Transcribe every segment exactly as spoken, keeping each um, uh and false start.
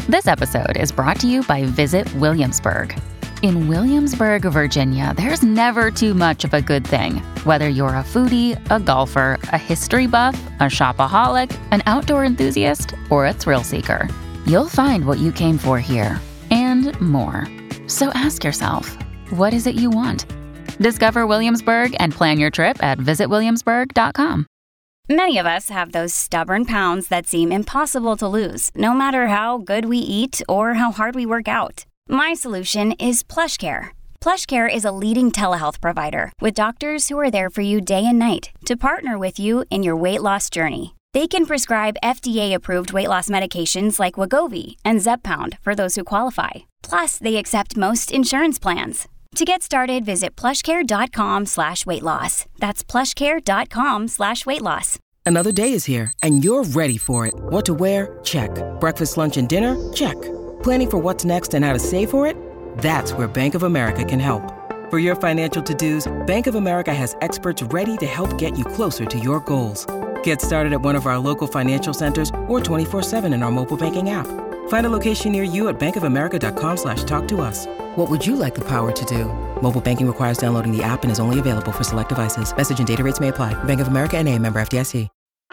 This episode is brought to you by Visit Williamsburg. In Williamsburg, Virginia, there's never too much of a good thing. Whether you're a foodie, a golfer, a history buff, a shopaholic, an outdoor enthusiast, or a thrill seeker, you'll find what you came for here and more. So ask yourself, what is it you want? Discover Williamsburg and plan your trip at visit williamsburg dot com. Many of us have those stubborn pounds that seem impossible to lose, no matter how good we eat or how hard we work out. My solution is PlushCare. PlushCare is a leading telehealth provider with doctors who are there for you day and night to partner with you in your weight loss journey. They can prescribe F D A-approved weight loss medications like Wegovy and Zepbound for those who qualify. Plus, they accept most insurance plans. To get started, visit plushcare.com slash weight loss. That's plushcare.com slash weight loss. Another day is here, and you're ready for it. What to wear? Check. Breakfast, lunch, and dinner? Check. Planning for what's next and how to save for it? That's where Bank of America can help. For your financial to-dos, Bank of America has experts ready to help get you closer to your goals. Get started at one of our local financial centers or twenty-four seven in our mobile banking app. Find a location near you at bankofamerica.com slash talk to us. What would you like the power to do? Mobile banking requires downloading the app and is only available for select devices. Message and data rates may apply. Bank of America N A, member F D I C.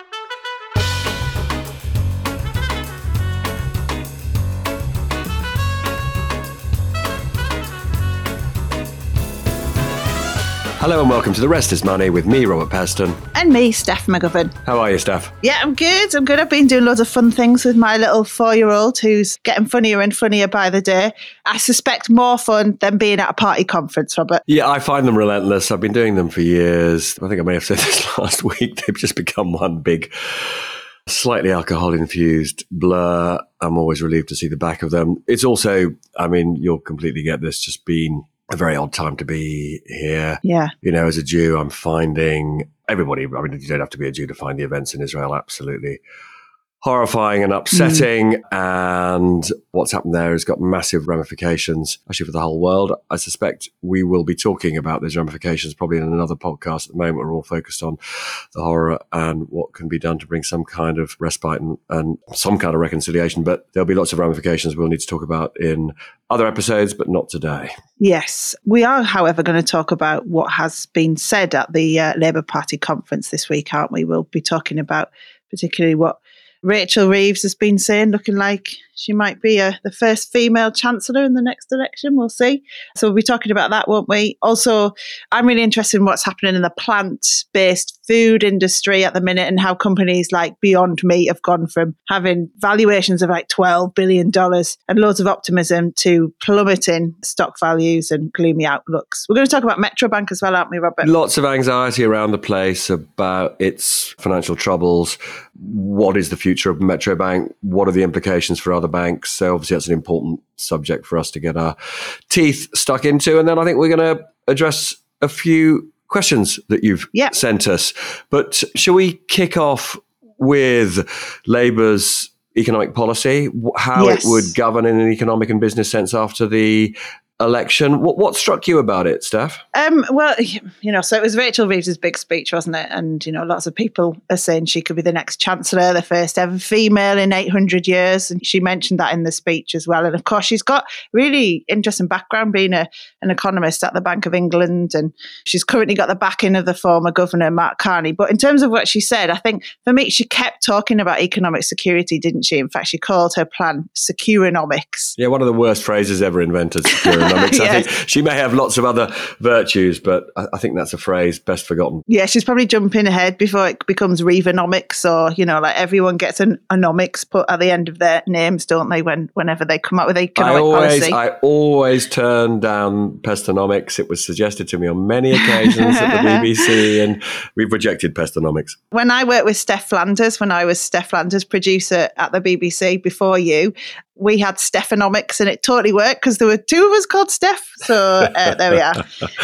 Hello and welcome to The Rest is Money with me, Robert Peston. And me, Steph McGovern. How are you, Steph? Yeah, I'm good. I'm good. I've been doing loads of fun things with my little four-year-old who's getting funnier and funnier by the day. I suspect more fun than being at a party conference, Robert. Yeah, I find them relentless. I've been doing them for years. I think I may have said this last week. They've just become one big, slightly alcohol-infused blur. I'm always relieved to see the back of them. It's also, I mean, you'll completely get this, just been a very odd time to be here. Yeah. You know, as a Jew, I'm finding everybody, I mean, you don't have to be a Jew to find the events in Israel absolutely horrifying and upsetting. Mm. And what's happened there has got massive ramifications, actually for the whole world. I suspect we will be talking about those ramifications probably in another podcast. At the moment, we're all focused on the horror and what can be done to bring some kind of respite and, and some kind of reconciliation. But there'll be lots of ramifications we'll need to talk about in other episodes, but not today. Yes. We are, however, going to talk about what has been said at the uh, Labour Party conference this week, aren't we? We'll be talking about particularly what Rachel Reeves has been saying, looking like she might be a, the first female chancellor in the next election. We'll see. So we'll be talking about that, won't we? Also, I'm really interested in what's happening in the plant-based food industry at the minute and how companies like Beyond Meat have gone from having valuations of like twelve billion dollars and loads of optimism to plummeting stock values and gloomy outlooks. We're going to talk about Metrobank as well, aren't we, Robert? Lots of anxiety around the place about its financial troubles. What is the future of Metrobank? What are the implications for other banks? So obviously that's an important subject for us to get our teeth stuck into. And then I think we're going to address a few questions that you've yeah. sent us. But shall we kick off with Labour's economic policy, how yes. it would govern in an economic and business sense after the election? What what struck you about it, Steph? Um, well, you know, so it was Rachel Reeves' big speech, wasn't it? And, you know, lots of people are saying she could be the next chancellor, the first ever female in eight hundred years. And she mentioned that in the speech as well. And of course, she's got really interesting background being a, an economist at the Bank of England. And she's currently got the backing of the former governor, Mark Carney. But in terms of what she said, I think for me, she kept talking about economic security, didn't she? In fact, she called her plan Securonomics. Yeah, one of the worst phrases ever invented, Securonomics. Yes. I think she may have lots of other virtues, but I, I think that's a phrase best forgotten. Yeah, she's probably jumping ahead before it becomes Reavanomics, or, you know, like everyone gets an onomics put at the end of their names, don't they, when whenever they come up with economic I always, policy. I always turn down Pestonomics. It was suggested to me on many occasions at the B B C, and we've rejected Pestonomics. When I worked with Steph Flanders, when I was Steph Flanders producer at the B B C before you, we had Stephanomics, and it totally worked because there were two of us called Steph. So uh, there we are.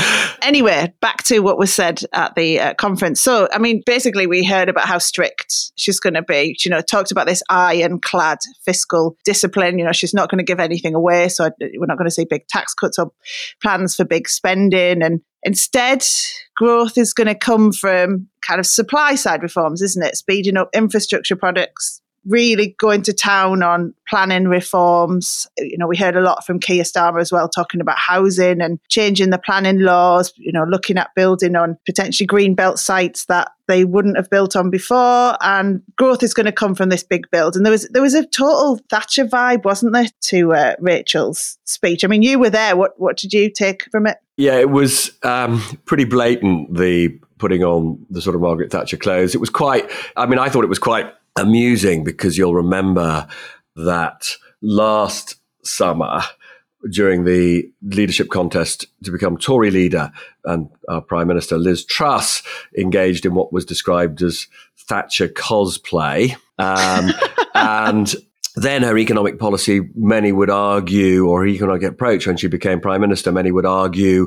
Anyway, back to what was said at the uh, conference. So, I mean, basically we heard about how strict she's going to be. You know, talked about this ironclad fiscal discipline. You know, she's not going to give anything away. So we're not going to see big tax cuts or plans for big spending. And instead, growth is going to come from kind of supply side reforms, isn't it? Speeding up infrastructure products, really going to town on planning reforms. You know, we heard a lot from Keir Starmer as well, talking about housing and changing the planning laws, you know, looking at building on potentially green belt sites that they wouldn't have built on before. And growth is going to come from this big build. And there was there was a total Thatcher vibe, wasn't there, to uh, Rachel's speech? I mean, you were there. What, what did you take from it? Yeah, it was um, pretty blatant, the putting on the sort of Margaret Thatcher clothes. It was quite, I mean, I thought it was quite amusing, because you'll remember that last summer, during the leadership contest to become Tory leader, and our Prime Minister Liz Truss engaged in what was described as Thatcher cosplay. Um, and then her economic policy, many would argue, or her economic approach when she became Prime Minister, many would argue,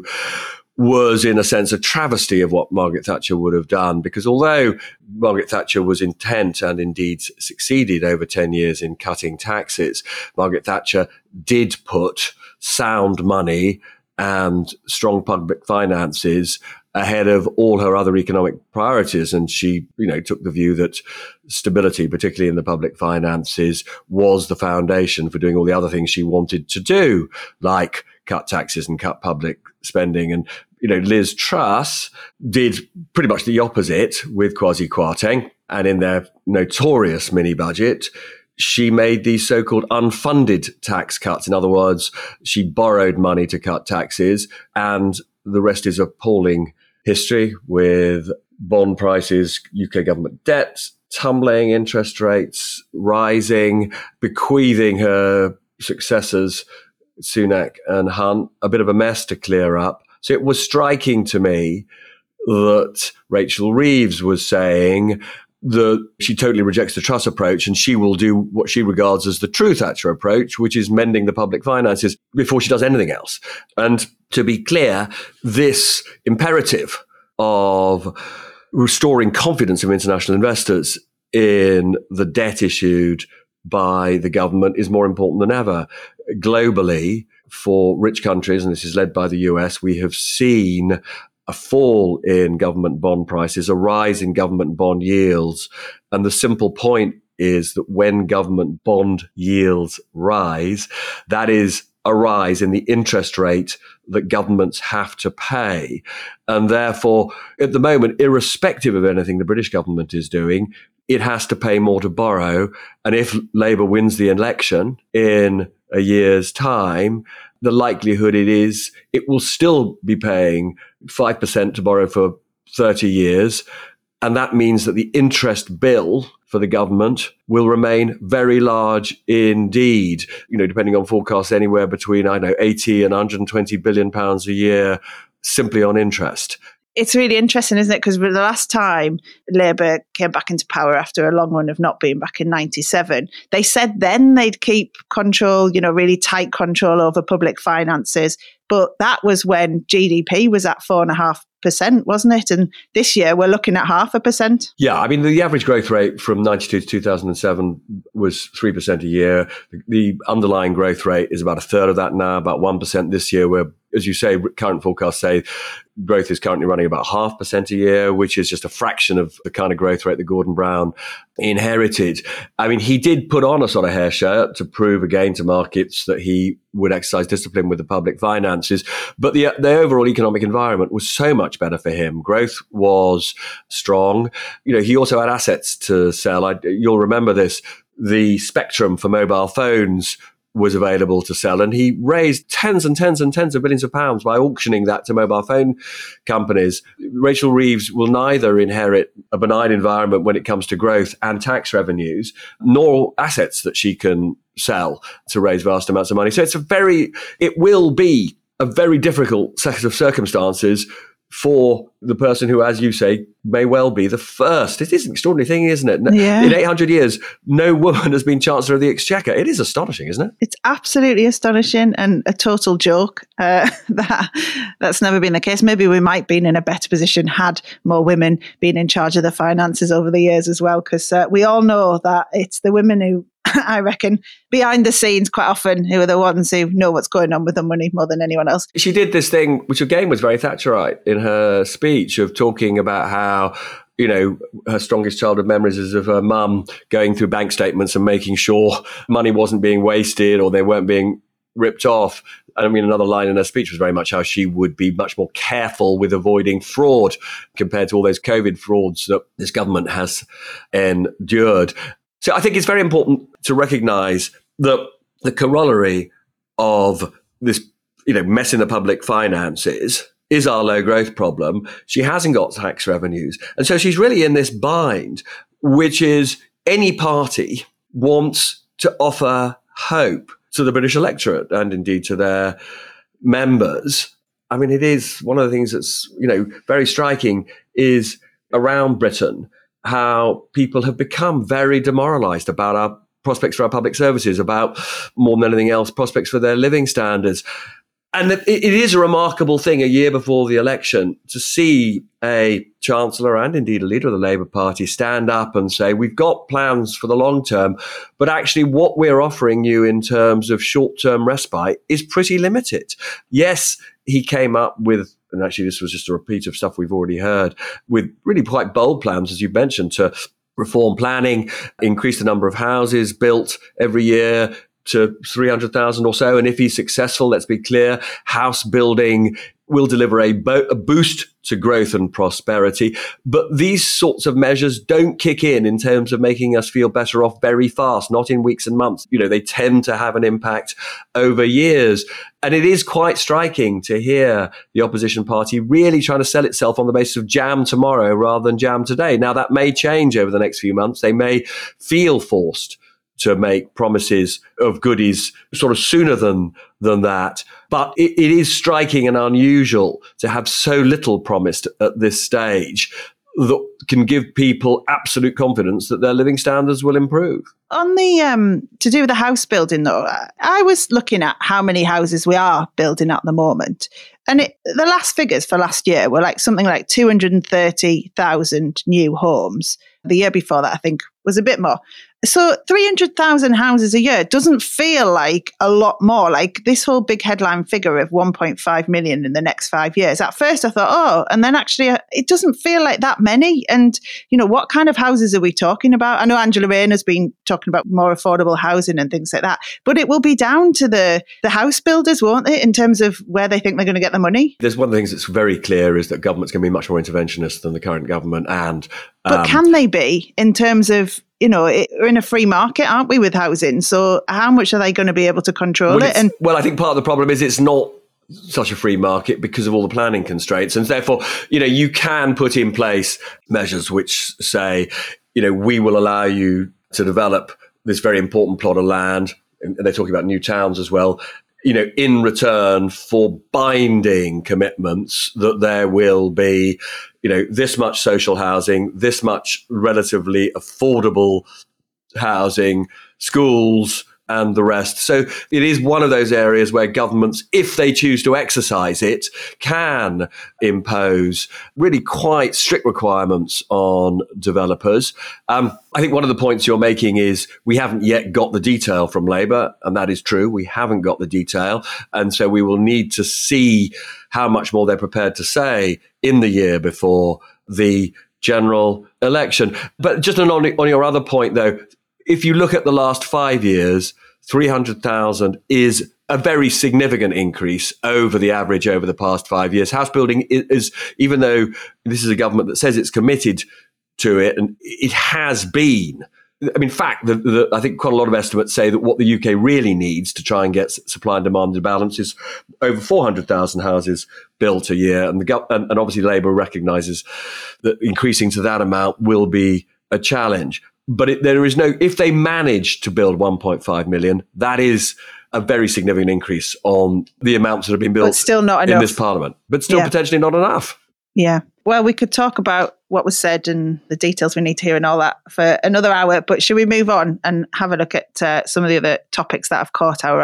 was in a sense a travesty of what Margaret Thatcher would have done, because although Margaret Thatcher was intent and indeed succeeded over ten years in cutting taxes, Margaret Thatcher did put sound money and strong public finances ahead of all her other economic priorities. And she, you know, took the view that stability, particularly in the public finances, was the foundation for doing all the other things she wanted to do, like cut taxes and cut public spending. And, you know, Liz Truss did pretty much the opposite with Kwasi Kwarteng. And in their notorious mini budget, she made these so-called unfunded tax cuts. In other words, she borrowed money to cut taxes, and the rest is appalling history, with bond prices, U K government debt tumbling, interest rates rising, bequeathing her successors, Sunak and Hunt, a bit of a mess to clear up. So it was striking to me that Rachel Reeves was saying that she totally rejects the Truss approach, and she will do what she regards as the true Thatcher approach, which is mending the public finances before she does anything else. And to be clear, this imperative of restoring confidence of international investors in the debt issued by the government is more important than ever. Globally, for rich countries, and this is led by the U S, we have seen a fall in government bond prices, a rise in government bond yields. And the simple point is that when government bond yields rise, that is a rise in the interest rate that governments have to pay. And therefore, at the moment, irrespective of anything the British government is doing, it has to pay more to borrow. And if Labour wins the election in a year's time, the likelihood it is it will still be paying five percent to borrow for thirty years. And that means that the interest bill for the government will remain very large indeed, you know, depending on forecasts, anywhere between, I don't know, eighty and one hundred twenty billion pounds a year simply on interest. It's really interesting, isn't it? Because the last time Labour came back into power after a long run of not being back in ninety-seven, they said then they'd keep control, you know, really tight control over public finances. But that was when G D P was at four and a half percent, wasn't it? And this year we're looking at half a percent. Yeah, I mean, the average growth rate from ninety-two to two thousand seven was three percent a year. The underlying growth rate is about a third of that now, about one percent this year, where, as you say, current forecasts say growth is currently running about half percent a year, which is just a fraction of the kind of growth rate that Gordon Brown inherited. I mean, he did put on a sort of hair shirt to prove again to markets that he would exercise discipline with the public finances. But the, the overall economic environment was so much better for him. Growth was strong. You know, he also had assets to sell. I, you'll remember this. The spectrum for mobile phones was available to sell, and he raised tens and tens and tens of billions of pounds by auctioning that to mobile phone companies. Rachel Reeves will neither inherit a benign environment when it comes to growth and tax revenues, nor assets that she can sell to raise vast amounts of money. So it's a very, it will be a very difficult set of circumstances for the person who, as you say, may well be the first. It is an extraordinary thing, isn't it? Yeah. In eight hundred years, no woman has been Chancellor of the Exchequer. It is astonishing, isn't it? It's absolutely astonishing and a total joke. Uh, that That's never been the case. Maybe we might be in a better position had more women been in charge of the finances over the years as well, because uh, we all know that it's the women who, I reckon, behind the scenes quite often, who are the ones who know what's going on with the money more than anyone else. She did this thing, which again was very Thatcherite in her speech, of talking about how you know, her strongest childhood memories is of her mum going through bank statements and making sure money wasn't being wasted or they weren't being ripped off. I mean, another line in her speech was very much how she would be much more careful with avoiding fraud compared to all those COVID frauds that this government has endured. So I think it's very important to recognise that the corollary of this, you know, mess in the public finances is our low growth problem. She hasn't got tax revenues. And so she's really in this bind, which is any party wants to offer hope to the British electorate and indeed to their members. I mean, it is one of the things that's, you know, very striking is around Britain, how people have become very demoralised about our prospects for our public services, about, more than anything else, prospects for their living standards. And it, it is a remarkable thing a year before the election to see a chancellor and indeed a leader of the Labour Party stand up and say, we've got plans for the long term, but actually what we're offering you in terms of short-term respite is pretty limited. Yes, he came up with, and actually this was just a repeat of stuff we've already heard, with really quite bold plans, as you mentioned, to reform planning, increase the number of houses built every year to three hundred thousand or so. And if he's successful, let's be clear, house building will deliver a, bo- a boost to growth and prosperity. But these sorts of measures don't kick in in terms of making us feel better off very fast, not in weeks and months. You know, they tend to have an impact over years. And it is quite striking to hear the opposition party really trying to sell itself on the basis of jam tomorrow rather than jam today. Now, that may change over the next few months. They may feel forced to make promises of goodies sort of sooner than than that. But it, it is striking and unusual to have so little promised at this stage that can give people absolute confidence that their living standards will improve. On the, um, to do with the house building though, I was looking at how many houses we are building at the moment. And it, the last figures for last year were like something like two hundred thirty thousand new homes. The year before that, I think, was a bit more. So three hundred thousand houses a year doesn't feel like a lot more. Like this whole big headline figure of one point five million in the next five years. At first I thought, oh, and then actually it doesn't feel like that many. And, you know, what kind of houses are we talking about? I know Angela Rayner's been talking about more affordable housing and things like that, but it will be down to the, the house builders, won't it, in terms of where they think they're going to get the money? There's one of the things that's very clear is that government's going to be much more interventionist than the current government. And um, But can they be in terms of, you know, it, we're in a free market, aren't we, with housing? So how much are they going to be able to control well, it? And well, I think part of the problem is it's not such a free market because of all the planning constraints. And therefore, you know, you can put in place measures which say, you know, we will allow you to develop this very important plot of land. And they're talking about new towns as well, you know, in return for binding commitments that there will be, you know, this much social housing, this much relatively affordable housing, schools, and the rest. So it is one of those areas where governments, if they choose to exercise it, can impose really quite strict requirements on developers. Um, I think one of the points you're making is we haven't yet got the detail from Labour, and that is true. We haven't got the detail. And so we will need to see how much more they're prepared to say in the year before the general election. But just on, on your other point, though, if you look at the last five years, three hundred thousand is a very significant increase over the average over the past five years. House building is, even though this is a government that says it's committed to it, and it has been. I mean, in fact, the, the, I think quite a lot of estimates say that what the U K really needs to try and get supply and demand in balance is over four hundred thousand houses built a year. And, the, and, and obviously Labour recognises that increasing to that amount will be a challenge. But it, there is no, if they manage to build one point five million, that is a very significant increase on the amounts that have been built but still not enough in this parliament, but still yeah. potentially not enough. Yeah. Well, we could talk about what was said and the details we need to hear and all that for another hour, but should we move on and have a look at uh, some of the other topics that have caught our eye?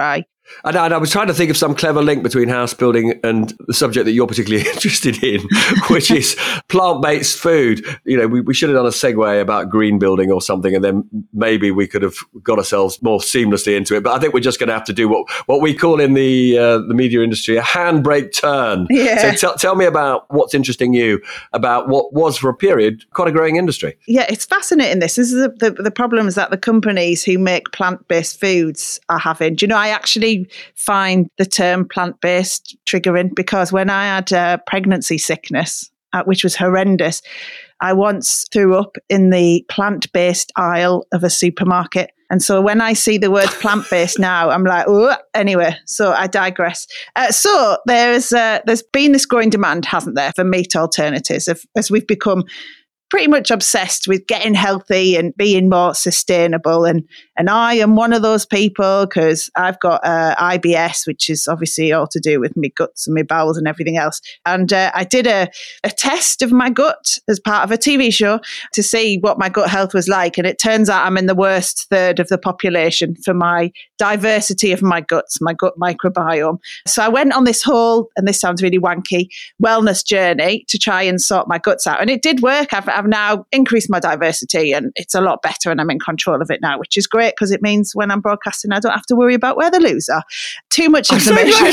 And I, and I was trying to think of some clever link between house building and the subject that you're particularly interested in, which is plant-based food. You know, we, we should have done a segue about green building or something, and then maybe we could have got ourselves more seamlessly into it. But I think we're just going to have to do what, what we call in the uh, the media industry a handbrake turn. Yeah. So t- tell me about what's interesting you about what was, for a period, quite a growing industry. Yeah, it's fascinating. This, this is the, the, the problems that the companies who make plant-based foods are having. Do you know, I actually find the term plant-based triggering, because when I had uh, pregnancy sickness, uh, which was horrendous, I once threw up in the plant-based aisle of a supermarket. And so when I see the word plant-based now, I'm like, oh, anyway, so I digress. Uh, so there's uh, there's been this growing demand, hasn't there, for meat alternatives, as, as we've become pretty much obsessed with getting healthy and being more sustainable. And and I am one of those people, because I've got uh, I B S, which is obviously all to do with my guts and my bowels and everything else. And uh, I did a, a test of my gut as part of a T V show to see what my gut health was like. And it turns out I'm in the worst third of the population for my diversity of my guts, my gut microbiome. So I went on this whole, and this sounds really wanky, wellness journey to try and sort my guts out. And it did work. I've, I've now increased my diversity, and it's a lot better, and I'm in control of it now, which is great, because it means when I'm broadcasting, I don't have to worry about where the loos are. Too much information.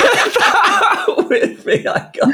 So with me, I got...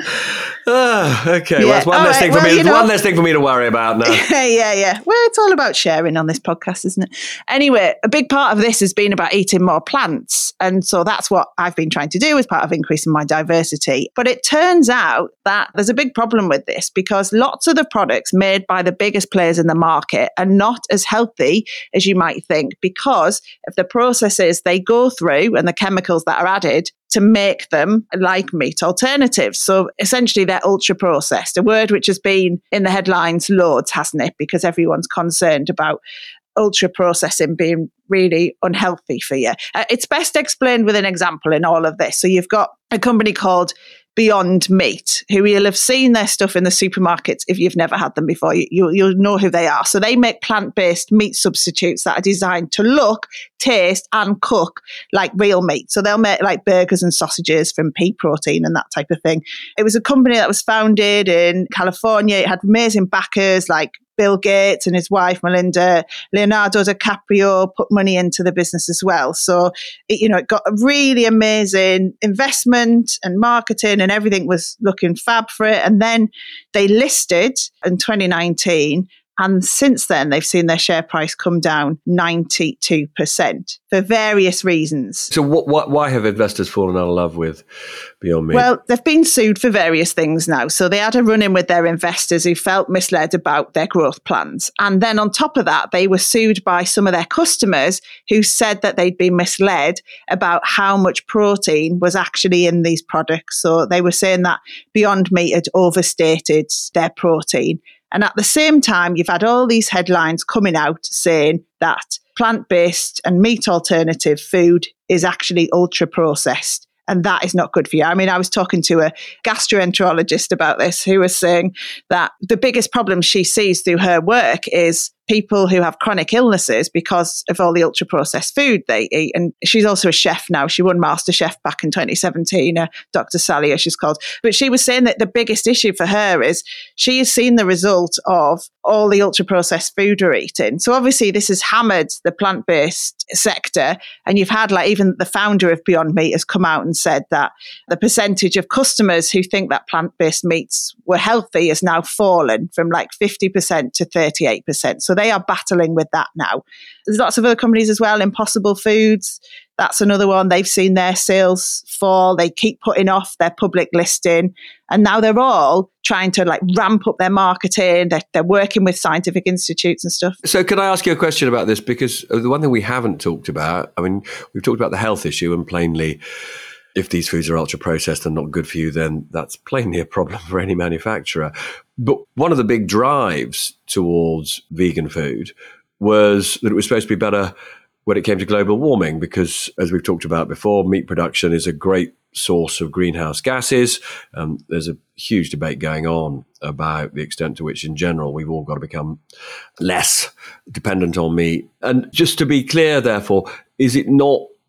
Oh, okay, Yeah. well, that's one All less right, thing for well, me. you know- One less thing for me to worry about now. yeah, yeah. Well, it's all about sharing on this podcast, isn't it? Anyway, a big part of this has been about eating more plants. And so that's what I've been trying to do as part of increasing my diversity. But it turns out that there's a big problem with this, because lots of the products made by the biggest players in the market are not as healthy as you might think, because of the processes they go through and the chemicals that are added to make them like meat alternatives. So essentially they're ultra processed, a word which has been in the headlines loads, hasn't it? Because everyone's concerned about ultra processing being really unhealthy for you. Uh, it's best explained with an example in all of this. So you've got a company called Beyond Meat, who you'll have seen their stuff in the supermarkets if you've never had them before. You, you, you'll know who they are. So they make plant-based meat substitutes that are designed to look, taste, and cook like real meat. So they'll make like burgers and sausages from pea protein and that type of thing. It was a company that was founded in California. It had amazing backers like Bill Gates and his wife, Melinda. Leonardo DiCaprio put money into the business as well. So, it, you know, it got a really amazing investment and marketing, and everything was looking fab for it. And then they listed in twenty nineteen. And since then, they've seen their share price come down ninety-two percent for various reasons. So what, what, why have investors fallen out of love with Beyond Meat? Well, they've been sued for various things now. So they had a run-in with their investors who felt misled about their growth plans. And then on top of that, they were sued by some of their customers who said that they'd been misled about how much protein was actually in these products. So they were saying that Beyond Meat had overstated their protein. And at the same time, you've had all these headlines coming out saying that plant-based and meat alternative food is actually ultra-processed. And that is not good for you. I mean, I was talking to a gastroenterologist about this, who was saying that the biggest problem she sees through her work is people who have chronic illnesses because of all the ultra-processed food they eat. And she's also a chef now. She won MasterChef back in twenty seventeen, uh, Doctor Sally, as she's called. But she was saying that the biggest issue for her is she has seen the result of all the ultra-processed food we're eating. So obviously this has hammered the plant-based sector. And you've had, like, even the founder of Beyond Meat has come out and said that the percentage of customers who think that plant-based meats were healthy has now fallen from like fifty percent to thirty-eight percent. So they are battling with that now. There's lots of other companies as well. Impossible Foods, that's another one. They've seen their sales fall. They keep putting off their public listing. And now they're all trying to like ramp up their marketing. They're, they're working with scientific institutes and stuff. So can I ask you a question about this? Because the one thing we haven't talked about, I mean, we've talked about the health issue, and plainly, if these foods are ultra processed and not good for you, then that's plainly a problem for any manufacturer. But one of the big drives towards vegan food was that it was supposed to be better when it came to global warming, because as we've talked about before, meat production is a great source of greenhouse gases. Um, there's a huge debate going on about the extent to which, in general, we've all got to become less dependent on meat. And just to be clear, therefore, is it not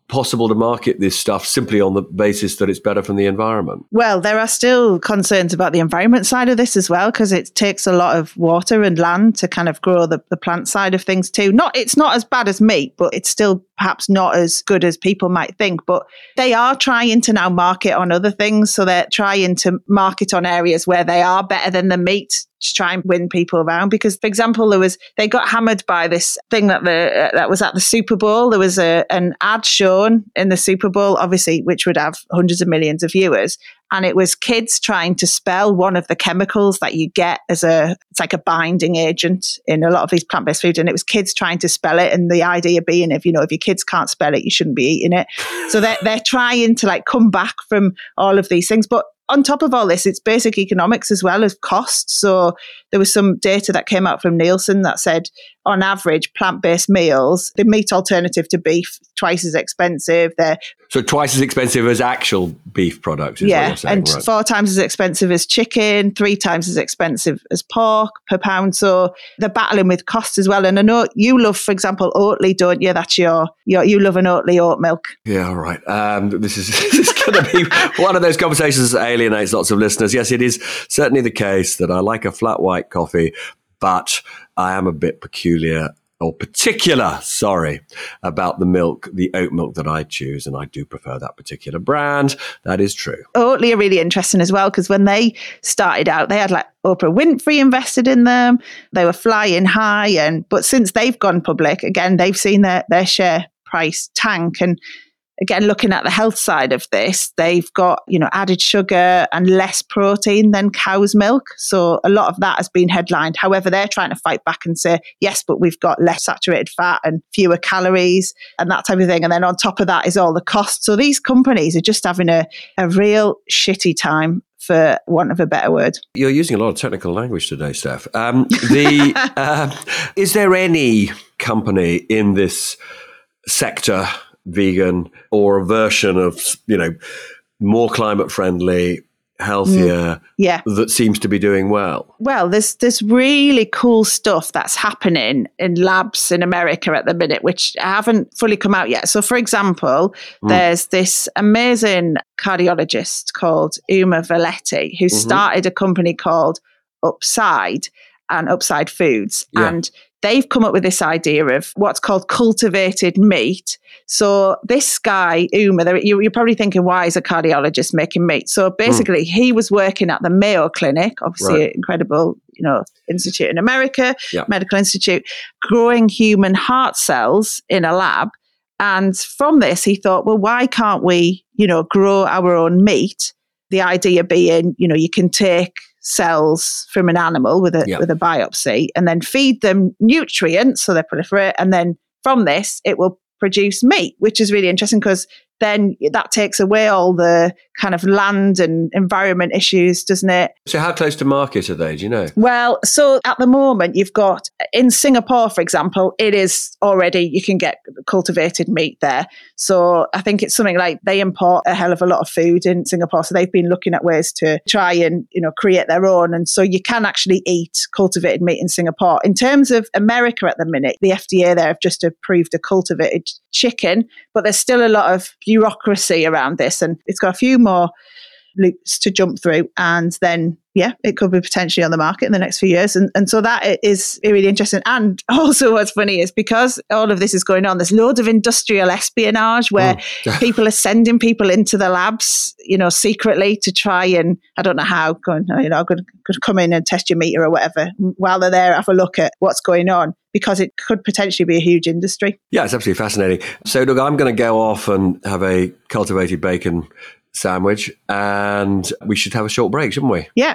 possible to market this stuff simply on the basis that it's better for the environment? Well, there are still concerns about the environment side of this as well, because it takes a lot of water and land to kind of grow the, the plant side of things too. Not, it's not as bad as meat, but it's still perhaps not as good as people might think. But they are trying to now market on other things. So they're trying to market on areas where they are better than the meat to try and win people around. Because, for example, there was they got hammered by this thing that the uh, that was at the Super Bowl. There was a an ad shown in the Super Bowl, obviously, which would have hundreds of millions of viewers. And it was kids trying to spell one of the chemicals that you get as a, it's like a binding agent in a lot of these plant-based foods. And it was kids trying to spell it. And the idea being, if, you know, if your kids can't spell it, you shouldn't be eating it. So they're, they're trying to like come back from all of these things. But on top of all this, it's basic economics as well as cost. So there was some data that came out from Nielsen that said, on average, plant-based meals, the meat alternative to beef, twice as expensive. They're so twice as expensive as actual beef products. Is yeah, what you're saying, and right? four times as expensive as chicken, three times as expensive as pork per pound. So they're battling with costs as well. And I know you love, for example, Oatly, don't you? That's your, your you love an Oatly oat milk. Yeah, all right. Um, this is, this is going to be one of those conversations that alienates lots of listeners. Yes, it is certainly the case that I like a flat white coffee, but I am a bit peculiar or particular, sorry, about the milk, the oat milk that I choose. And I do prefer that particular brand. That is true. Oatly are really interesting as well, because when they started out, they had like Oprah Winfrey invested in them. They were flying high. And but since they've gone public, again, they've seen their, their share price tank. And again, looking at the health side of this, they've got, you know, added sugar and less protein than cow's milk. So a lot of that has been headlined. However, they're trying to fight back and say, yes, but we've got less saturated fat and fewer calories and that type of thing. And then on top of that is all the cost. So these companies are just having a, a real shitty time, for want of a better word. You're using a lot of technical language today, Steph. Um, the uh, is there any company in this sector, vegan, or a version of, you know, more climate friendly, healthier, mm, yeah, that seems to be doing well? Well, there's there's really cool stuff that's happening in labs in America at the minute, which haven't fully come out yet. So, for example, mm. there's this amazing cardiologist called Uma Valeti who mm-hmm. started a company called Upside and Upside Foods, yeah. and they've come up with this idea of what's called cultivated meat. So this guy, Uma, you're probably thinking, why is a cardiologist making meat? So basically, mm. he was working at the Mayo Clinic, obviously right. an incredible, you know, institute in America, yeah. medical institute, growing human heart cells in a lab. And from this, he thought, well, why can't we, you know, grow our own meat? The idea being, you know, you can take cells from an animal with a yeah. with a biopsy and then feed them nutrients so they proliferate, and then from this it will produce meat, which is really interesting because then that takes away all the kind of land and environment issues, doesn't it? So how close to market are they, do you know? Well, so at the moment you've got, in Singapore, for example, it is already, you can get cultivated meat there. So I think it's something like they import a hell of a lot of food in Singapore. So they've been looking at ways to try and, you know, create their own. And so you can actually eat cultivated meat in Singapore. In terms of America at the minute, the F D A there have just approved a cultivated chicken, but there's still a lot of bureaucracy around this, and it's got a few more loops to jump through, and then yeah, it could be potentially on the market in the next few years. And, and so that is really interesting. And also what's funny is because all of this is going on, there's loads of industrial espionage where mm. people are sending people into the labs, you know, secretly to try and, I don't know how, going, you know, could, could come in and test your meter or whatever. While they're there, have a look at what's going on, because it could potentially be a huge industry. Yeah, it's absolutely fascinating. So look, I'm going to go off and have a cultivated bacon sandwich, and we should have a short break, shouldn't we? Yeah.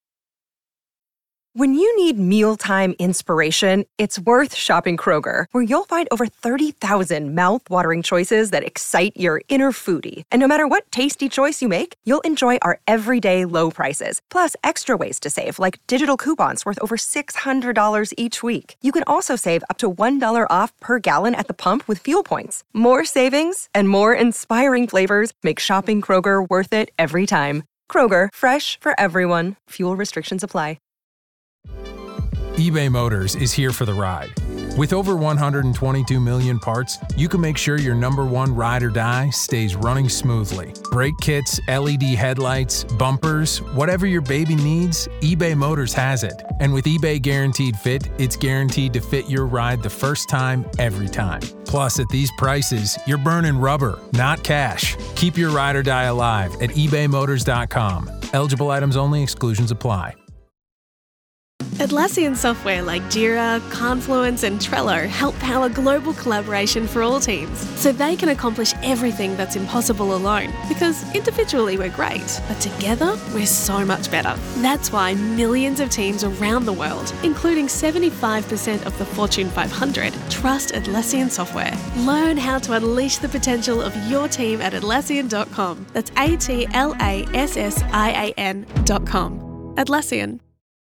When you need mealtime inspiration, it's worth shopping Kroger, where you'll find over thirty thousand mouth-watering choices that excite your inner foodie. And no matter what tasty choice you make, you'll enjoy our everyday low prices, plus extra ways to save, like digital coupons worth over six hundred dollars each week. You can also save up to one dollar off per gallon at the pump with fuel points. More savings and more inspiring flavors make shopping Kroger worth it every time. Kroger, fresh for everyone. Fuel restrictions apply. eBay Motors is here for the ride. With over one hundred twenty-two million parts, you can make sure your number one ride or die stays running smoothly. Brake kits, L E D headlights, bumpers, whatever your baby needs, eBay Motors has it. And with eBay Guaranteed Fit, it's guaranteed to fit your ride the first time, every time. Plus, at these prices, you're burning rubber, not cash. Keep your ride or die alive at ebay motors dot com. Eligible items only, exclusions apply. Atlassian software like Jira, Confluence, and Trello help power global collaboration for all teams, so they can accomplish everything that's impossible alone. Because individually we're great, but together we're so much better. That's why millions of teams around the world, including seventy-five percent of the Fortune five hundred, trust Atlassian software. Learn how to unleash the potential of your team at Atlassian dot com. That's A T L A S S I A N dot com. Atlassian.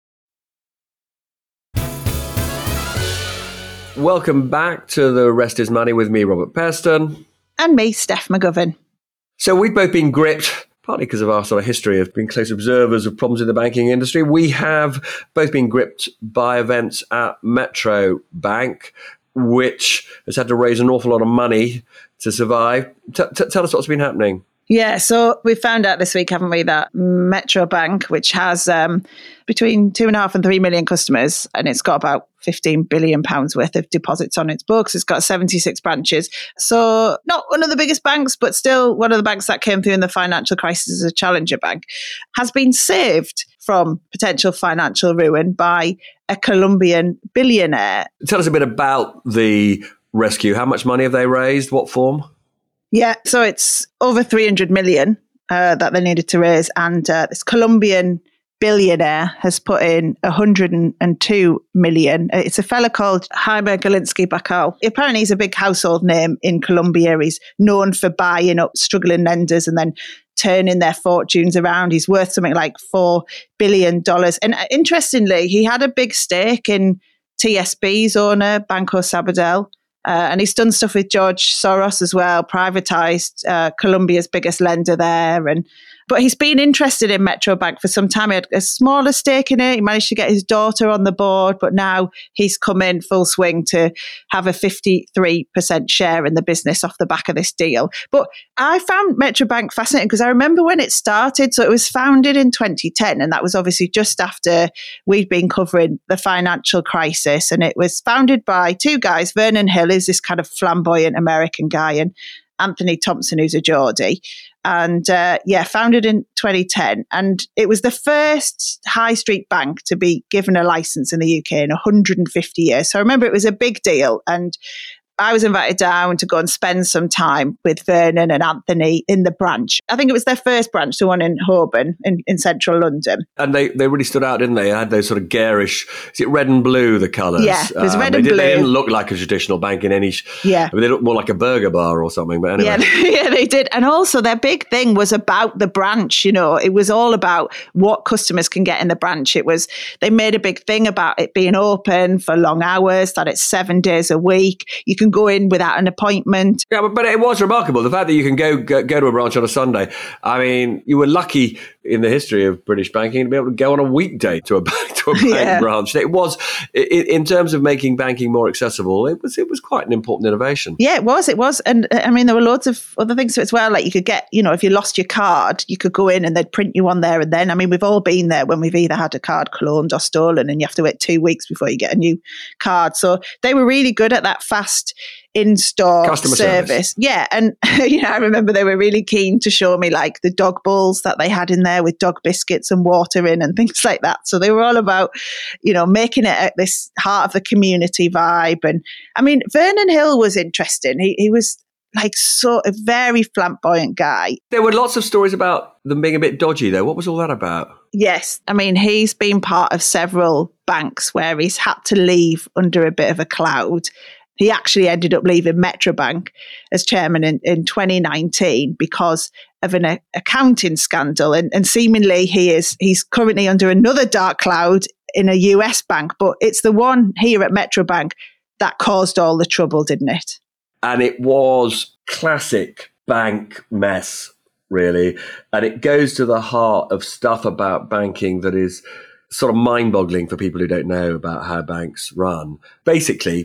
Welcome back to The Rest is Money with me, Robert Peston. And me, Steph McGovern. So we've both been gripped, partly because of our sort of history of being close observers of problems in the banking industry. We have both been gripped by events at Metro Bank, which has had to raise an awful lot of money to survive. T- t- tell us what's been happening. Yeah, so we found out this week, haven't we, that Metro Bank, which has um, between two and a half and three million customers, and it's got about fifteen billion pounds worth of deposits on its books. It's got seventy-six branches. So not one of the biggest banks, but still one of the banks that came through in the financial crisis as a challenger bank, has been saved from potential financial ruin by a Colombian billionaire. Tell us a bit about the rescue. How much money have they raised? What form? Yeah, so it's over three hundred million uh, that they needed to raise. And uh, this Colombian billionaire has put in one hundred two million. It's a fella called Jaime Galinsky Bacal. Apparently he's a big household name in Colombia. He's known for buying up struggling lenders and then turning their fortunes around. He's worth something like four billion dollars. And interestingly, he had a big stake in T S B's owner, Banco Sabadell. Uh, and he's done stuff with George Soros as well, privatized uh, Colombia's biggest lender there. And but he's been interested in Metro Bank for some time. He had a smaller stake in it. He managed to get his daughter on the board, but now he's come in full swing to have a fifty-three percent share in the business off the back of this deal. But I found Metro Bank fascinating because I remember when it started. So it was founded in twenty ten, and that was obviously just after we'd been covering the financial crisis. And it was founded by two guys, Vernon Hill, who's this kind of flamboyant American guy, and Anthony Thompson, who's a Geordie. And uh, yeah, founded in twenty ten. And it was the first high street bank to be given a license in the U K in one hundred fifty years. So I remember it was a big deal. And I was invited down to go and spend some time with Vernon and Anthony in the branch. I think it was their first branch, the one in Holborn in, in central London. And they, they really stood out, didn't they? They had those sort of garish, is it red and blue, the colours? Yeah, it was um, red they and did, blue. They didn't look like a traditional bank in any... Sh- yeah. I mean, they looked more like a burger bar or something, but anyway. Yeah, yeah, they did. And also their big thing was about the branch, you know. It was all about what customers can get in the branch. It was, they made a big thing about it being open for long hours, that it's seven days a week. You can go in without an appointment. Yeah, but, but it was remarkable. The fact that you can go, go go to a branch on a Sunday. I mean, you were lucky in the history of British banking to be able to go on a weekday to a bank, to a bank Yeah. branch. It was, in, in terms of making banking more accessible, it was it was quite an important innovation. Yeah, it was. It was. And uh, I mean, there were loads of other things to it as well. Like you could get, you know, if you lost your card, you could go in and they'd print you one there and then. I mean, we've all been there when we've either had a card cloned or stolen and you have to wait two weeks before you get a new card. So they were really good at that fast in-store Customer service. service. Yeah. And, you know, I remember they were really keen to show me like the dog bowls that they had in there with dog biscuits and water in and things like that. So they were all about, you know, making it at this heart of the community vibe. And I mean, Vernon Hill was interesting. He, he was like so a very flamboyant guy. There were lots of stories about them being a bit dodgy, though. What was all that about? Yes. I mean, he's been part of several banks where he's had to leave under a bit of a cloud. He actually ended up leaving Metro Bank as chairman in, in twenty nineteen because of an a, accounting scandal. And, and seemingly he is he's currently under another dark cloud in a U S bank. But it's the one here at Metro Bank that caused all the trouble, didn't it? And it was classic bank mess, really. And it goes to the heart of stuff about banking that is sort of mind-boggling for people who don't know about how banks run. Basically,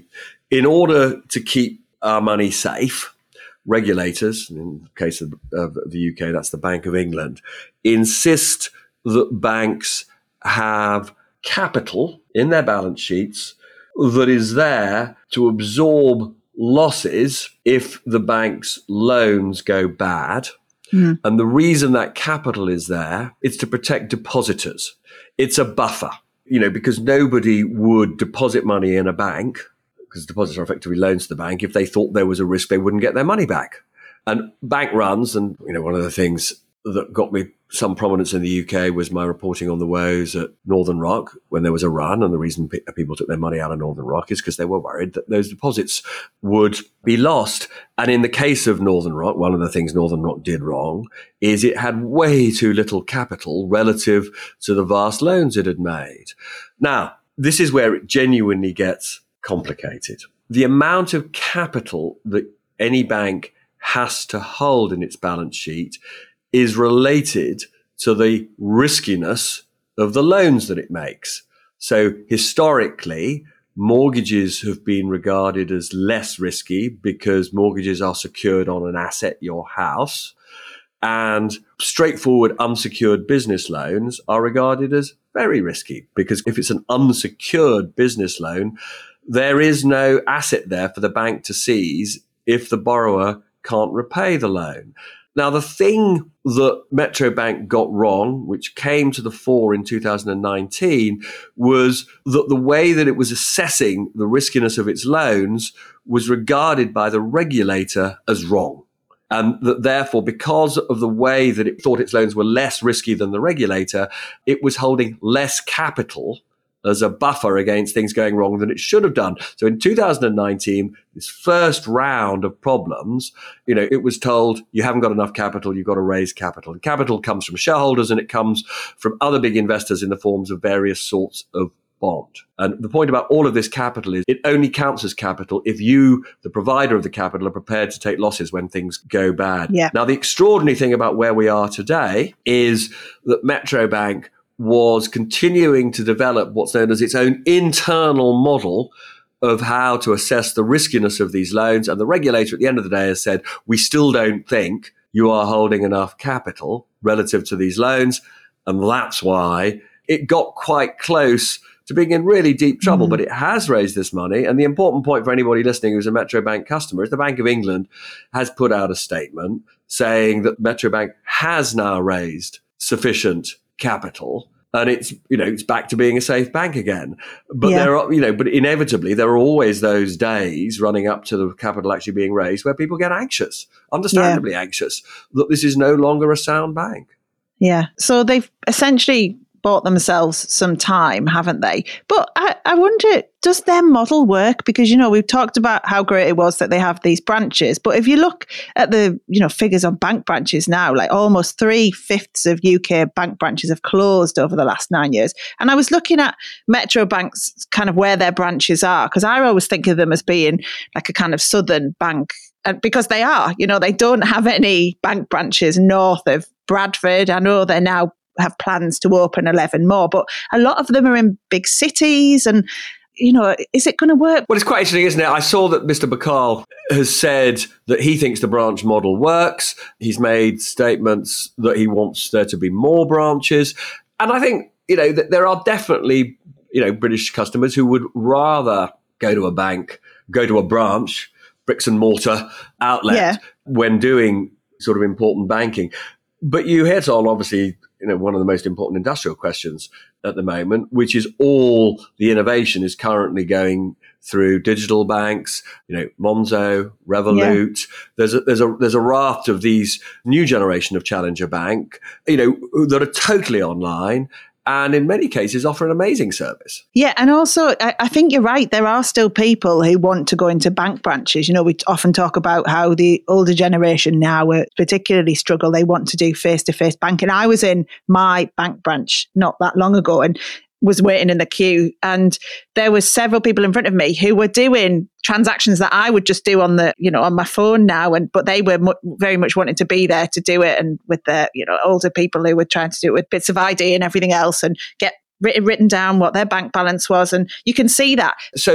in order to keep our money safe, regulators, in the case of, of the U K, that's the Bank of England, insist that banks have capital in their balance sheets that is there to absorb losses if the bank's loans go bad. Mm. And the reason that capital is there is to protect depositors. It's a buffer, you know, because nobody would deposit money in a bank, because deposits are effectively loans to the bank, if they thought there was a risk they wouldn't get their money back. And bank runs, and, you know, one of the things that got me some prominence in the U K was my reporting on the woes at Northern Rock when there was a run. And the reason pe- people took their money out of Northern Rock is because they were worried that those deposits would be lost. And in the case of Northern Rock, one of the things Northern Rock did wrong is it had way too little capital relative to the vast loans it had made. Now, this is where it genuinely gets complicated. The amount of capital that any bank has to hold in its balance sheet is related to the riskiness of the loans that it makes. So historically, mortgages have been regarded as less risky because mortgages are secured on an asset, your house, and straightforward unsecured business loans are regarded as very risky because if it's an unsecured business loan, there is no asset there for the bank to seize if the borrower can't repay the loan. Now, the thing that Metro Bank got wrong, which came to the fore in two thousand nineteen, was that the way that it was assessing the riskiness of its loans was regarded by the regulator as wrong. And that therefore, because of the way that it thought its loans were less risky than the regulator, it was holding less capital as a buffer against things going wrong than it should have done. So in two thousand nineteen, this first round of problems, you know, it was told you haven't got enough capital, you've got to raise capital. And capital comes from shareholders and it comes from other big investors in the forms of various sorts of bond. And the point about all of this capital is it only counts as capital if you, the provider of the capital, are prepared to take losses when things go bad. Yeah. Now, the extraordinary thing about where we are today is that Metro Bank was continuing to develop what's known as its own internal model of how to assess the riskiness of these loans. And the regulator at the end of the day has said, we still don't think you are holding enough capital relative to these loans. And that's why it got quite close to being in really deep trouble, mm. but it has raised this money. And the important point for anybody listening who's a Metro Bank customer is the Bank of England has put out a statement saying that Metro Bank has now raised sufficient capital, and it's, you know, it's back to being a safe bank again. But yeah. there are, you know, but inevitably there are always those days running up to the capital actually being raised where people get anxious, understandably yeah. anxious, that this is no longer a sound bank. Yeah. So they've essentially bought themselves some time, haven't they? But I, I wonder, does their model work? Because, you know, we've talked about how great it was that they have these branches. But if you look at the, you know, figures on bank branches now, like almost three fifths of U K bank branches have closed over the last nine years. And I was looking at Metro Bank's kind of where their branches are, because I always think of them as being like a kind of southern bank. And because they are, you know, they don't have any bank branches north of Bradford. I know they're now have plans to open eleven more, but a lot of them are in big cities. And, you know, is it going to work? Well, it's quite interesting, isn't it? I saw that Mister Bakal has said that he thinks the branch model works. He's made statements that he wants there to be more branches. And I think, you know, that there are definitely, you know, British customers who would rather go to a bank, go to a branch, bricks and mortar outlet yeah. when doing sort of important banking. But you hit on, obviously, you know, one of the most important industrial questions at the moment, which is all the innovation is currently going through digital banks, you know, Monzo, Revolut. Yeah. There's a, there's a, there's a raft of these new generation of challenger bank, you know, that are totally online. And in many cases, offer an amazing service. Yeah, and also, I, I think you're right. There are still people who want to go into bank branches. You know, we often talk about how the older generation now uh, particularly struggle. They want to do face-to-face banking. I was in my bank branch not that long ago and was waiting in the queue, and there was several people in front of me who were doing transactions that I would just do on the, you know, on my phone now, and but they were mu- very much wanting to be there to do it, and with the, you know, older people who were trying to do it with bits of I D and everything else, and get written written down what their bank balance was, and you can see that. So the,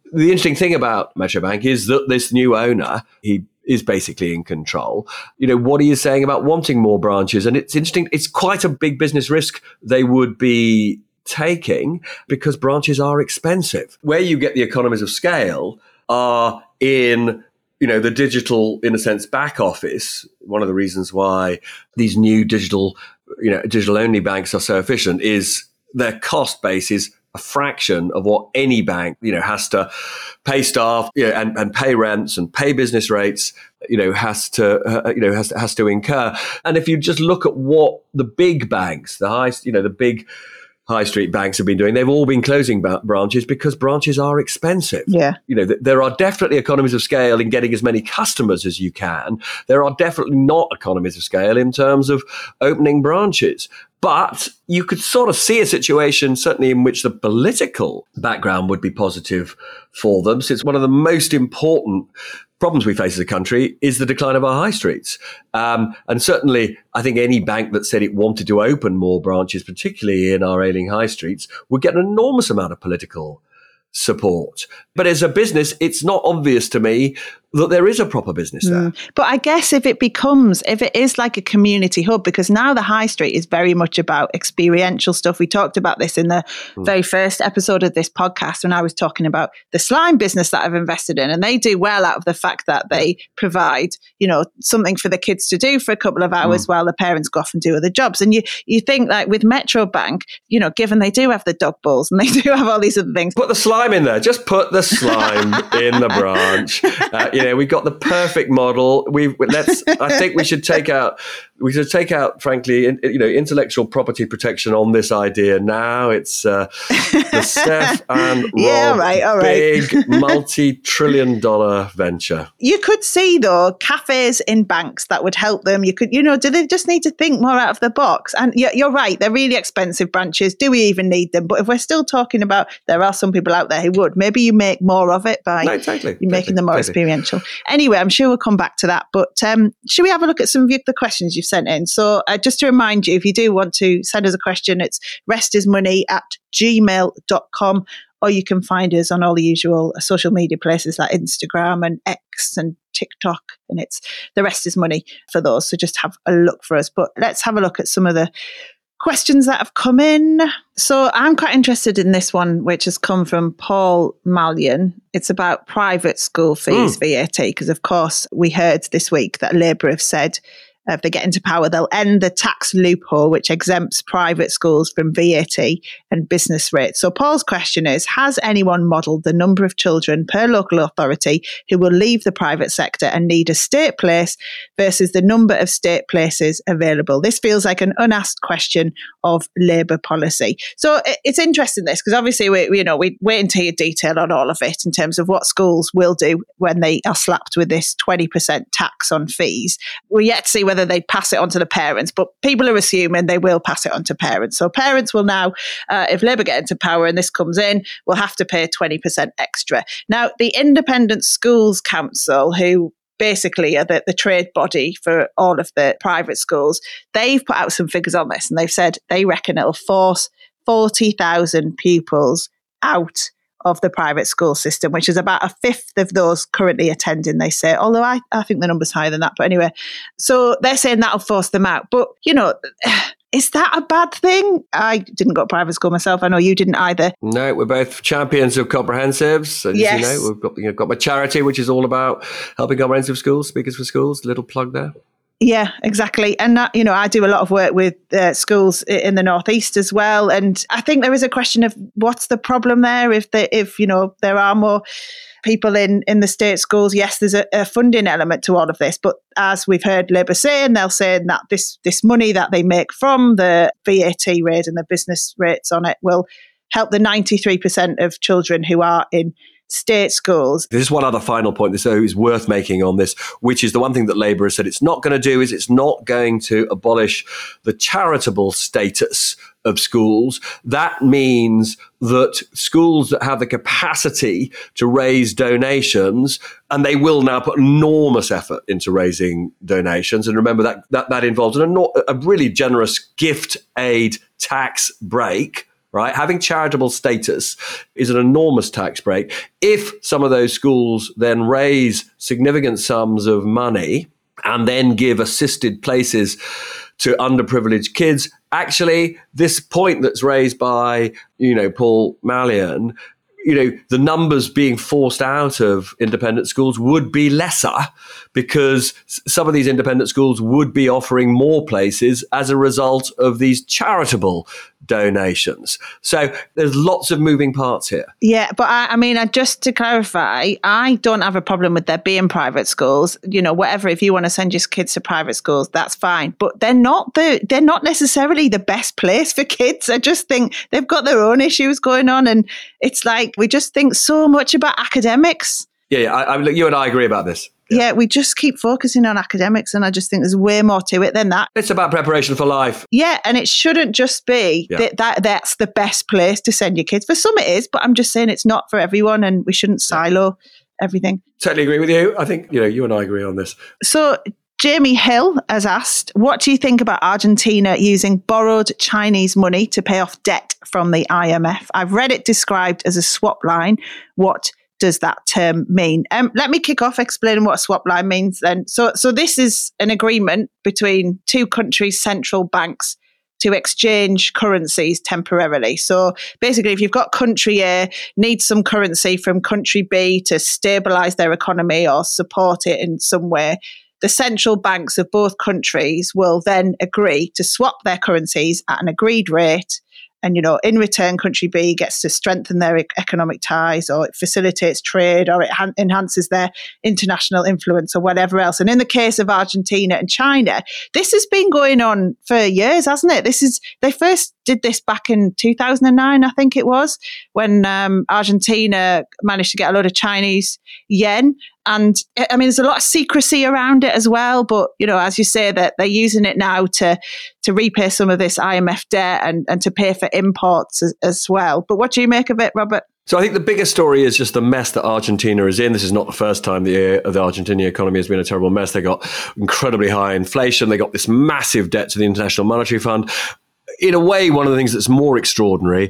the interesting thing about Metro Bank is that this new owner, he is basically in control. You know, what are you saying about wanting more branches? And it's interesting. It's quite a big business risk they would be taking because branches are expensive. Where you get the economies of scale are in, you know, the digital, in a sense, back office. One of the reasons why these new digital, you know, digital only banks are so efficient is their cost base is a fraction of what any bank, you know, has to pay staff, you know, and, and pay rents and pay business rates, you know, has to, uh, you know, has to, has to incur. And if you just look at what the big banks, the high, you know, the big high street banks have been doing, they've all been closing ba- branches because branches are expensive. Yeah. You know, th- there are definitely economies of scale in getting as many customers as you can. There are definitely not economies of scale in terms of opening branches. But you could sort of see a situation, certainly in which the political background would be positive for them. Since one of the most important problems we face as a country is the decline of our high streets. Um, and certainly, I think any bank that said it wanted to open more branches, particularly in our ailing high streets, would get an enormous amount of political support. But as a business, it's not obvious to me that there is a proper business there. Mm. But I guess if it becomes, if it is like a community hub, because now the high street is very much about experiential stuff. We talked about this in the mm. very first episode of this podcast when I was talking about the slime business that I've invested in. And they do well out of the fact that they provide, you know, something for the kids to do for a couple of hours mm. while the parents go off and do other jobs. And you, you think like with Metro Bank, you know, given they do have the dog balls and they do have all these other things. Put the slime in there. Just put the slime in the branch. Uh, you know, we've got the perfect model. We let's. I think we should take out. We should take out, frankly, in, you know, intellectual property protection on this idea. Now it's uh, the Steph and Rob yeah, right, all right. big multi-trillion dollar venture. You could see though cafes in banks that would help them. You could, you know, do they just need to think more out of the box? And you're, you're right, they're really expensive branches. Do we even need them? But if we're still talking about, there are some people out there who would. Maybe you make more of it by no, totally, making totally, them more totally. experiential. Anyway, I'm sure we'll come back to that. But um, should we have a look at some of the questions you've sent in? So uh, just to remind you, if you do want to send us a question, it's restismoney at gmail dot com, or you can find us on all the usual social media places like Instagram and X and TikTok, and it's The Rest Is Money for those. So just have a look for us. But let's have a look at some of the questions that have come in. So I'm quite interested in this one, which has come from Paul Mallion. It's about private school fees, mm. V A T, because of course we heard this week that Labour have said Uh, if they get into power, they'll end the tax loophole which exempts private schools from V A T and business rates. So Paul's question is, has anyone modelled the number of children per local authority who will leave the private sector and need a state place versus the number of state places available? This feels like an unasked question of Labour policy. So it, it's interesting this, because obviously we, you know, we wait until you detail on all of it in terms of what schools will do when they are slapped with this twenty percent tax on fees. We're yet to see whether they pass it on to the parents, but people are assuming they will pass it on to parents. So parents will now, uh, if Labour get into power and this comes in, will have to pay twenty percent extra. Now, the Independent Schools Council, who basically are the, the trade body for all of the private schools, they've put out some figures on this, and they've said they reckon it'll force forty thousand pupils out of the private school system, which is about a fifth of those currently attending, they say, although I, I think the number's higher than that. But anyway, so they're saying that'll force them out. But, you know, is that a bad thing? I didn't go to private school myself. I know you didn't either. No, we're both champions of comprehensives. As yes. you know, we've got, you know, got my charity, which is all about helping comprehensive schools, Speakers for Schools, little plug there. Yeah, exactly. And, that, you know, I do a lot of work with uh, schools in the Northeast as well. And I think there is a question of what's the problem there if, the, if you know, there are more people in, in the state schools. Yes, there's a, a funding element to all of this. But as we've heard Labour saying, they'll say that this, this money that they make from the V A T rate and the business rates on it will help the ninety-three percent of children who are in state schools. There's one other final point that is worth making on this, which is the one thing that Labour has said it's not going to do is it's not going to abolish the charitable status of schools. That means that schools that have the capacity to raise donations, and they will now put enormous effort into raising donations. And remember that that, that involves an, a really generous gift aid tax break. right? Having charitable status is an enormous tax break. If some of those schools then raise significant sums of money and then give assisted places to underprivileged kids, actually, this point that's raised by, you know, Paul Mallion, you know, the numbers being forced out of independent schools would be lesser because some of these independent schools would be offering more places as a result of these charitable donations. So there's lots of moving parts here. Yeah, but I, I mean, I, just to clarify, I don't have a problem with there being private schools. You know, whatever, if you want to send your kids to private schools, that's fine. But they're not the they're not necessarily the best place for kids. I just think they've got their own issues going on, and it's like we just think so much about academics. Yeah, yeah. I, I, you and I agree about this. Yeah. yeah, we just keep focusing on academics, and I just think there's way more to it than that. It's about preparation for life. Yeah, and it shouldn't just be yeah. that, that that's the best place to send your kids. For some it is, but I'm just saying it's not for everyone, and we shouldn't silo everything. Totally agree with you. I think, you know, you and I agree on this. So Jamie Hill has asked, what do you think about Argentina using borrowed Chinese money to pay off debt from the I M F? I've read it described as a swap line. What does that term mean? Um, let me kick off explaining what a swap line means then. So, so this is an agreement between two countries' central banks to exchange currencies temporarily. So basically, if you've got country A needs some currency from country B to stabilise their economy or support it in some way, the central banks of both countries will then agree to swap their currencies at an agreed rate. And, you know, in return, country B gets to strengthen their economic ties, or it facilitates trade, or it ha- enhances their international influence, or whatever else. And in the case of Argentina and China, this has been going on for years, hasn't it? This is they first did this back in two thousand nine, I think it was, when um, Argentina managed to get a load of Chinese yen. And I mean, there's a lot of secrecy around it as well. But, you know, as you say, that they're using it now to to repay some of this I M F debt and, and to pay for imports as, as well. But what do you make of it, Robert? So I think the biggest story is just the mess that Argentina is in. This is not the first time the, the Argentinian economy has been a terrible mess. They got incredibly high inflation. They got this massive debt to the International Monetary Fund. In a way, one of the things that's more extraordinary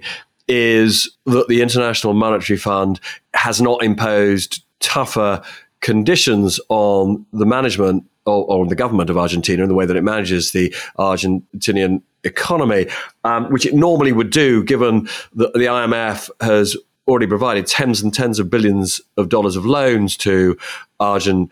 is that the International Monetary Fund has not imposed tougher conditions on the management or, or the government of Argentina in the way that it manages the Argentinian economy, um, which it normally would do, given that the I M F has already provided tens and tens of billions of dollars of loans to Argentina.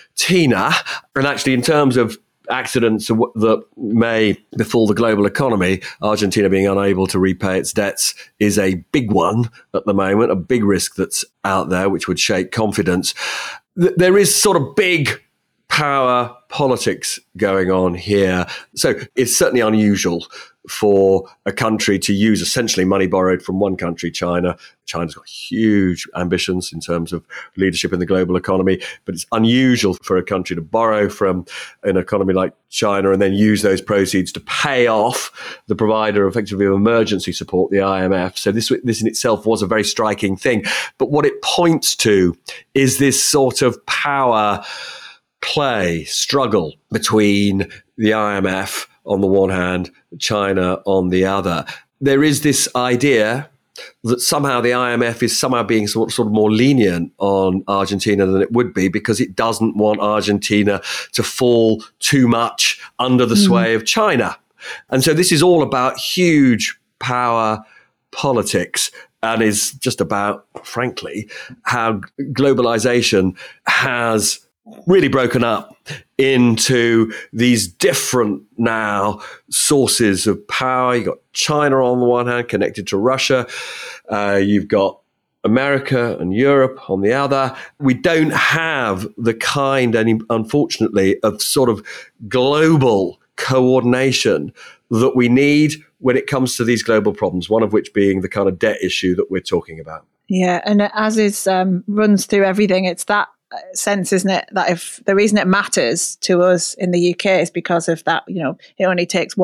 And actually, in terms of accidents that may befall the global economy, Argentina being unable to repay its debts is a big one at the moment, a big risk that's out there, which would shake confidence. There is sort of big power politics going on here. So it's certainly unusual for a country to use essentially money borrowed from one country, China. China's got huge ambitions in terms of leadership in the global economy, but it's unusual for a country to borrow from an economy like China and then use those proceeds to pay off the provider effectively of emergency support, the I M F. So this, this in itself was a very striking thing. But what it points to is this sort of power play, struggle between the I M F on the one hand, China on the other. There is this idea that somehow the I M F is somehow being sort, sort of more lenient on Argentina than it would be because it doesn't want Argentina to fall too much under the sway mm. of China. And so this is all about huge power politics and is just about, frankly, how globalization has really broken up into these different now sources of power. You've got China on the one hand, connected to Russia. Uh, you've got America and Europe on the other. We don't have the kind, any, unfortunately, of sort of global coordination that we need when it comes to these global problems, one of which being the kind of debt issue that we're talking about. Yeah, and as is um, runs through everything, it's that sense, isn't it, that if the reason it matters to us in the U K is because of that, you know, it only takes one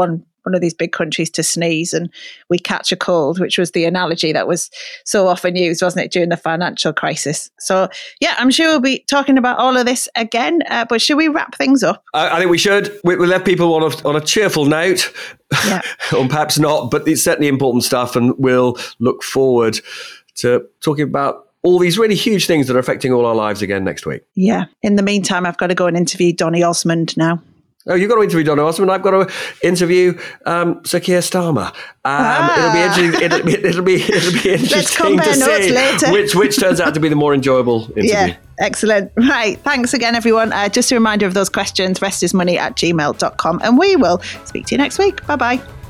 one of these big countries to sneeze and we catch a cold, which was the analogy that was so often used, wasn't it, during the financial crisis. So, yeah, I'm sure we'll be talking about all of this again, uh, but should we wrap things up? I, I think we should. We, we left people on a, on a cheerful note, yeah. or perhaps not, but it's certainly important stuff, and we'll look forward to talking about all these really huge things that are affecting all our lives again next week. Yeah. In the meantime, I've got to go and interview Donny Osmond now. Oh, you've got to interview Donny Osmond. I've got to interview um, Sir Keir Starmer. Um, ah. It'll be interesting. It'll be, it'll be, it'll be interesting to see later. which which turns out to be the more enjoyable interview. Yeah, excellent. Right. Thanks again, everyone. Uh, just a reminder of those questions, restismoney at gmail dot com. And we will speak to you next week. Bye-bye.